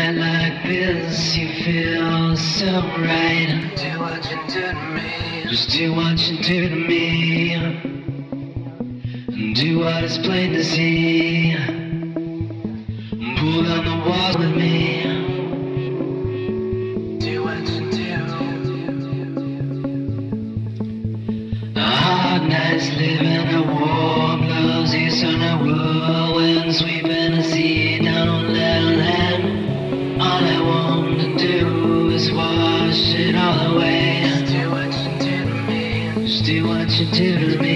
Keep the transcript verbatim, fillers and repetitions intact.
night like this, you feel so right. Do what you do to me. Just do what you do to me. And do what is plain to see. Pull down the walls with me. Do what you do. A hard night's living, a war blows east on a whirlwind, sweeping the sea down on little land. All I want to do is wash it all away. Just do what you do to me. Just do what you do to me.